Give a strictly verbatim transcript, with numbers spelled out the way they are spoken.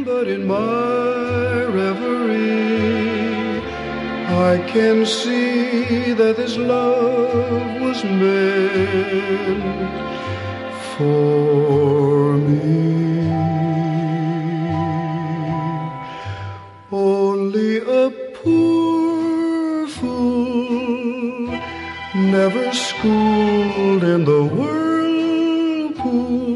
But in my reverie I can see that this love was meant for me. Only a poor fool, never schooled in the whirlpool,